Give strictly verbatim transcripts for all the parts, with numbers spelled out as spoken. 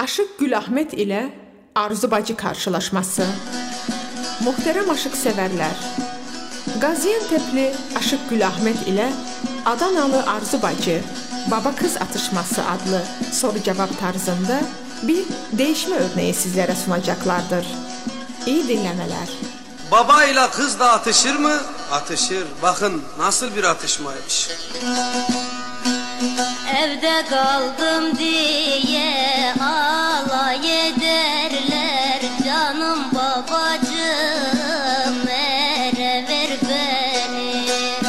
Aşıq Gülahmet ilə Arzu bacı karşılaşması. Muhterem aşıq sevərlər, Qaziantepli Aşıq Gülahmet ilə Adanalı Arzu bacı baba kız atışması adlı soru cevap tarzında bir değişme örneği sizlere sunacaklardır. İyi dinlemeler. Baba ile kız da atışır mı? Atışır. Bakın nasıl bir atışmaymış. Evde kaldım diye alay ederler, canım babacığım ere ver beni.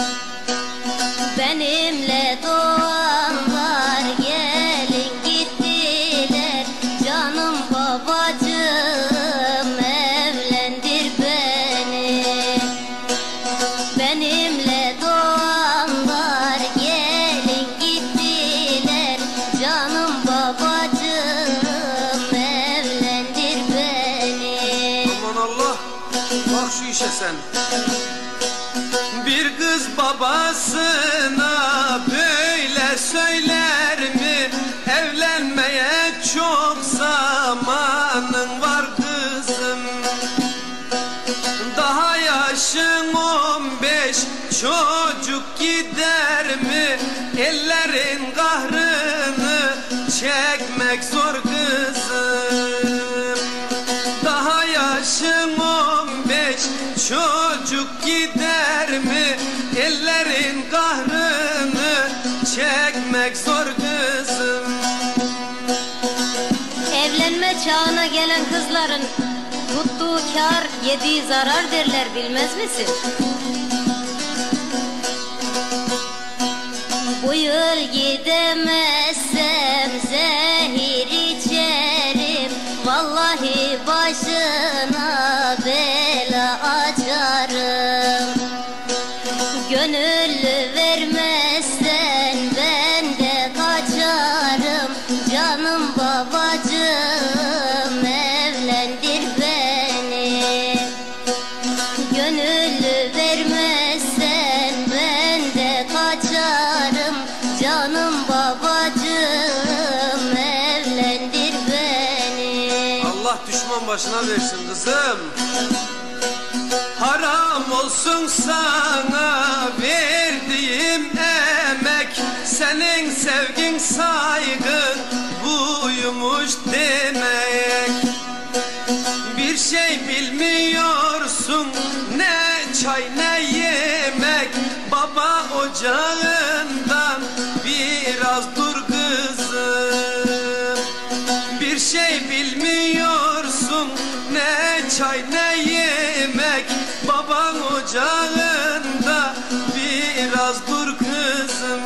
Benimle doğanlar gelin gittiler, canım babacığım evlendir beni. Benimle doğanlar gelin gittiler, canım babacığım evlendir beni. Aman Allah, bak şu işe sen. Bir kız babasına böyle söyler mi? Evlenmeye çok zamanın var kızım. Daha yaşın on beş, çocuk gider mi? Ellerin kahrını çekmek zor kızım. Daha yaşın on beş, çocuk gider mi? Ellerin kahrını çekmek zor kızım. Evlenme çağına gelen kızların tuttuğu kar, yediği zarar derler, bilmez misin? Bu yıl gidemezsem zehir içerim, vallahi başına bela açarım. Gönüllü vermezsen ben de kaçarım, canım babacığım evlendir beni. Gönüllü vermezsen ben de kaçarım, canım babacığım evlendir beni. Allah düşman başına versin kızım. Haram olsun sana verdiğim emek, senin sevgin saygın buymuş demek. Bir şey bilmiyorsun, ne çay ne yemek, baba ocağından biraz dur kızım. Bir şey bilmiyorsun, ne çay ne yemek, baban ocağında biraz dur kızım.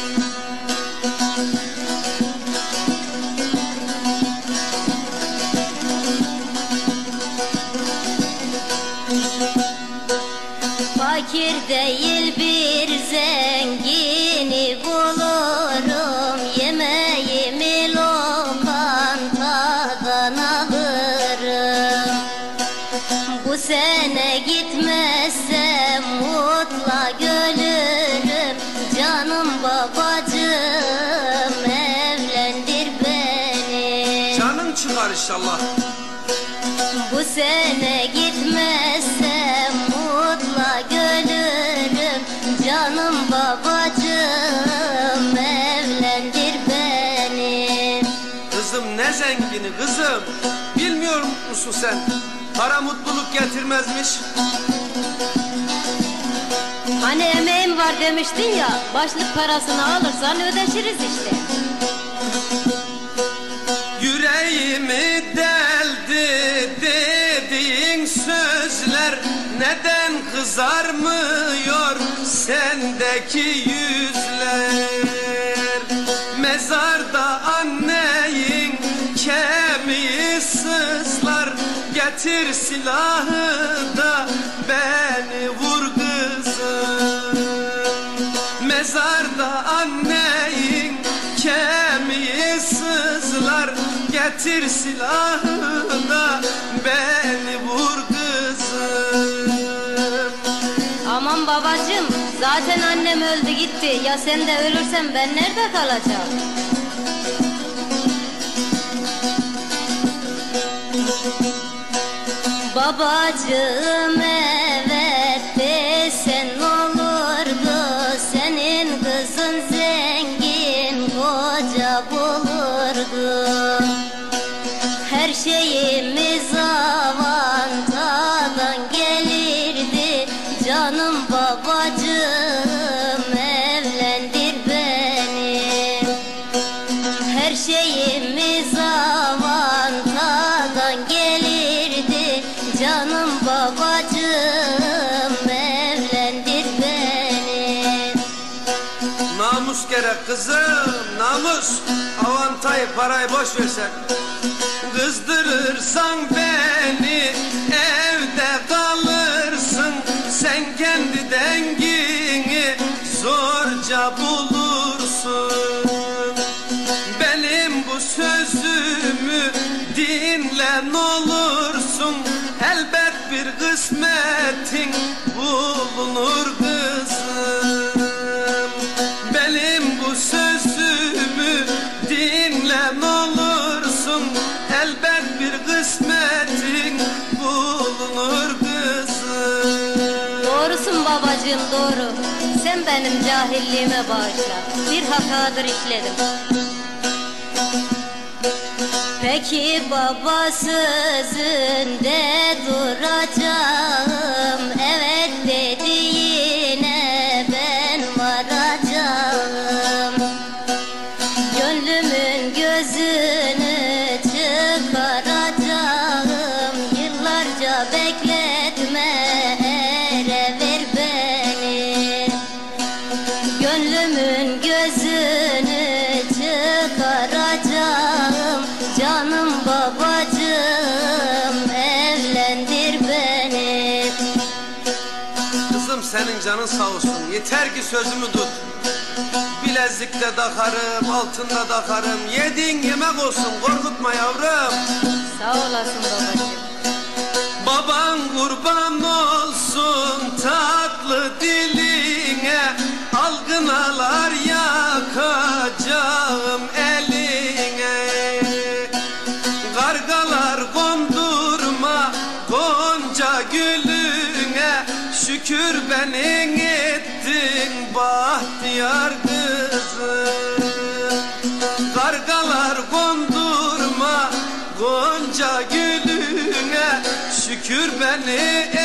Fakir değil bir zengini bulurum, yemeğimi lokantadan alırım. Bu sene gitmezsem mutlak ölürüm, canım babacığım evlendir beni. Canın çıkar inşallah. Bu sene gitmezsem mutlak ölürüm, canım babacığım evlendir beni. Kızım ne zengini kızım, bilmiyor musun sen? Para mutluluk getirmezmiş. Hani emeğim var demiştin ya, başlık parasını alırsan ödeşiriz işte. Yüreğimi deldi dediğin sözler, neden kızarmıyor sendeki yüzler? Mezarda anneyin kemiği sızlar, getir silahı da beni vur kızım. Mezarda anneyin kemiği sızlar, getir silahı da beni vur kızım. Aman babacığım, zaten annem öldü gitti, ya sen de ölürsen ben nerede kalacağım? Babacığım evet desen olurdu, senin kızın zengin koca bulurdu. Her şeyimiz avantadan gelirdi, canım babacığım evlendir beni. Her şeyimiz avantadan gelirdi, canım babacığım evlendir beni. Namus gerek kızım, namus. Avantayı parayı boş versen. Kızdırırsan beni evde kalırsın. Sen kendi dengini zorca bulursun. Benim bu sözümü dinle n'olursun. Elbet bir kısmetin bulunur kızım. Benim bu sözümü dinle n'olursun. Elbet bir kısmetin bulunur kızım. Doğrusun babacığım, doğru. Sen benim cahilliğime bağışla. Bir hatadır işledim. Peki baba sözünde duracağım. Evet dediğine ben varacağım. Gönlümün gözünü çıkaracağım. Yıllarca bekletme, ere ver beni. Gönlümün gözünü çıkaracağım. Canım babacığım evlendir beni. Kızım senin canın sağ olsun. Yeter ki sözümü tut. Bilezikte takarım, altında takarım. Yediğin yemek olsun, korkutma yavrum. Sağ olasın babacığım. Baban kurban olsun tatlı diline. Algınalar yakacağım eline. Kargalar kondurma gonca gülüne. Şükür beni ettin bahtiyar kızım. Kargalar kondurma gonca gülüne. Şükür beni